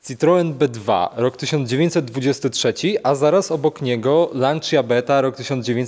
Citroen B2, rok 1923, a zaraz obok niego Lancia Beta, rok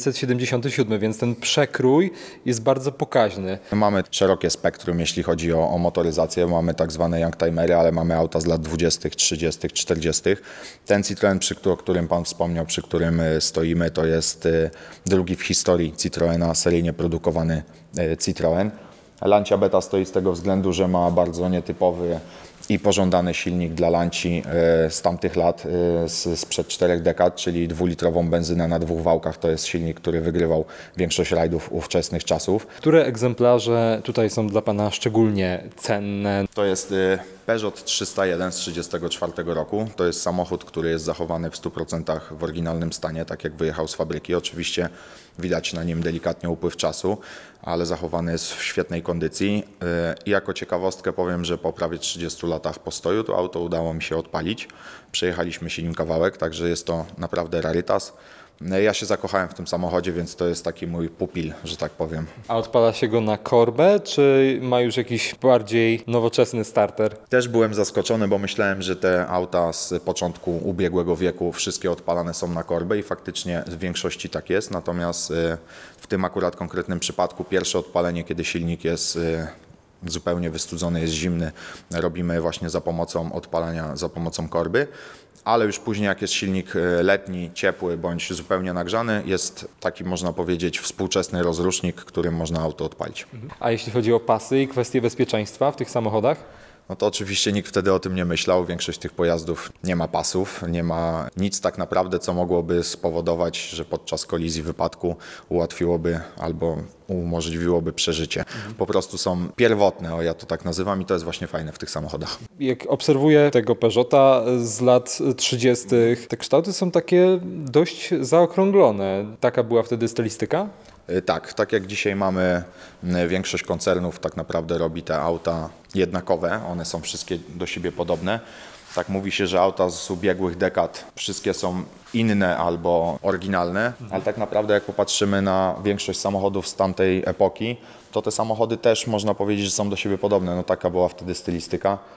1977, więc ten przekrój jest bardzo pokaźny. Mamy szerokie spektrum, jeśli chodzi o motoryzację. Mamy tak zwane youngtimery, ale mamy auta z lat 20., 30., 40. Ten Citroen, o którym Pan wspomniał, przy którym stoimy, to jest drugi w historii Citroena seryjnie produkowany Citroen. Lancia Beta stoi z tego względu, że ma bardzo nietypowy i pożądany silnik dla Lanci z tamtych lat, sprzed 4 dekad, czyli dwulitrową benzynę na 2 wałkach. To jest silnik, który wygrywał większość rajdów ówczesnych czasów. Które egzemplarze tutaj są dla Pana szczególnie cenne? To jest Peugeot 301 z 1934 roku. To jest samochód, który jest zachowany w 100% w oryginalnym stanie, tak jak wyjechał z fabryki. Oczywiście widać na nim delikatnie upływ czasu, ale zachowany jest w świetnej kondycji. I jako ciekawostkę powiem, że po prawie 30 latach postoju to auto udało mi się odpalić. Przejechaliśmy się nim kawałek, także jest to naprawdę rarytas. Ja się zakochałem w tym samochodzie, więc to jest taki mój pupil, że tak powiem. A odpala się go na korbę, czy ma już jakiś bardziej nowoczesny starter? Też byłem zaskoczony, bo myślałem, że te auta z początku ubiegłego wieku wszystkie odpalane są na korbę i faktycznie w większości tak jest. Natomiast w tym akurat konkretnym przypadku pierwsze odpalenie, kiedy silnik jest zupełnie wystudzony, jest zimny, robimy właśnie za pomocą odpalania, za pomocą korby. Ale już później, jak jest silnik letni, ciepły bądź zupełnie nagrzany, jest taki, można powiedzieć, współczesny rozrusznik, którym można auto odpalić. A jeśli chodzi o pasy i kwestie bezpieczeństwa w tych samochodach? No to oczywiście nikt wtedy o tym nie myślał. Większość tych pojazdów nie ma pasów, nie ma nic tak naprawdę, co mogłoby spowodować, że podczas kolizji, wypadku ułatwiłoby albo umożliwiłoby przeżycie. Po prostu są pierwotne, ja to tak nazywam, i to jest właśnie fajne w tych samochodach. Jak obserwuję tego Peugeota z lat 30., te kształty są takie dość zaokrąglone. Taka była wtedy stylistyka? Tak jak dzisiaj mamy, większość koncernów tak naprawdę robi te auta jednakowe, one są wszystkie do siebie podobne. Tak mówi się, że auta z ubiegłych dekad wszystkie są inne albo oryginalne, ale tak naprawdę jak popatrzymy na większość samochodów z tamtej epoki, to te samochody też można powiedzieć, że są do siebie podobne. No taka była wtedy stylistyka.